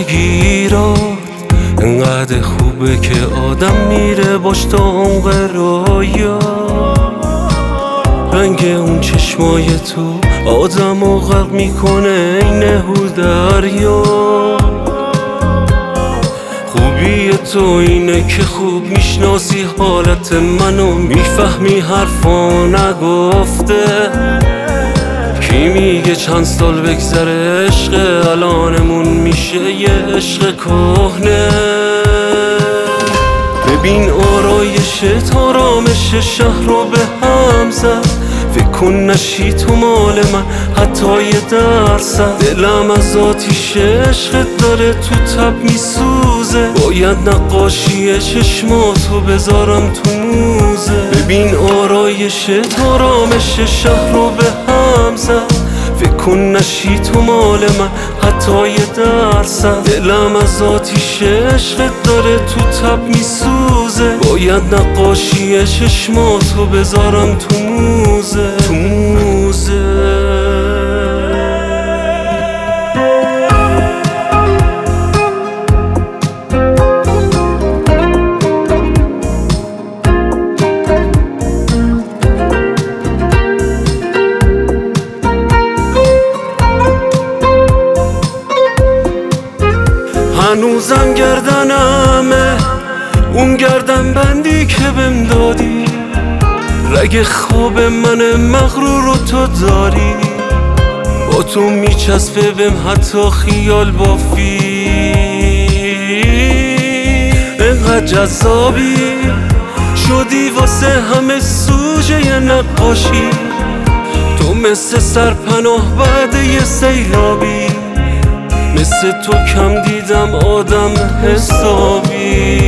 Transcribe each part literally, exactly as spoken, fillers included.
بگیرا انقدر خوبه که آدم میره باش تا عمق رویا. رنگ اون چشمای تو آدم و غرق میکنه این هو دریا. خوبی تو اینه که خوب میشناسی حالت منو، میفهمی حرفا نگفته. کی میگه چند سال بگذره عشق الانمون میشه یه عشق کهنه. ببین آرایشت آرامش شهر رو به هم زد. فکر کن نشی تو مال من حتی یه درصد. دلم از آتیش عشقت داره تو تب میسوزه. باید نقاشی چشماتو بذارم تو موزه. ببین آرایشت آرامش شهر رو به هم زد. فکر کن نشی تو مال من حتی یه درصد. دلم از آتیش عشقت داره تو تب میسوزه. باید نقاشی چشماتو بذارم تو موزه، تو موزه. هنوزم گردنمه اون گردن بندی که بهم دادی. رگ خواب من مغرور رو تو داری. با تو میچسبه بهم حتی خیال بافی. انقدر جذابی شدی واسه همه سوژه نقاشی. تو مثل سرپناه بعد یه سیلابی. مثل تو کم دیدم آدم حسابی.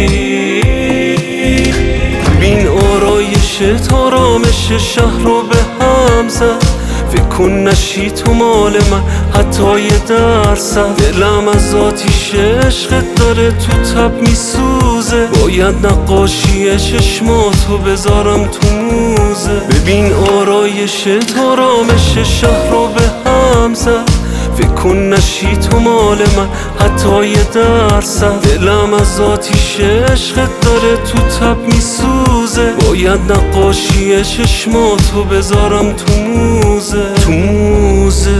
ببین آرایشت آرامش شهر رو به هم زد. فکر کن نشی تو مال من حتی یه درصد. دلم از آتیش عشقت داره تو تب میسوزه. باید نقاشی چشماتو بذارم تو موزه. ببین آرایشت آرامش شهر رو به هم زد. فکر کن نشی تو مال من حتی یه درصد. دلم از آتیش عشقت داره تو تب میسوزه. باید نقاشی چشماتو بذارم تو موزه، تو موزه.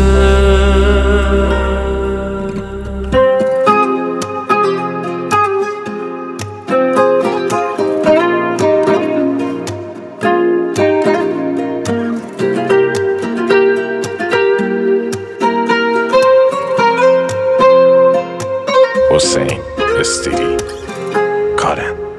حسین استیلی کارن.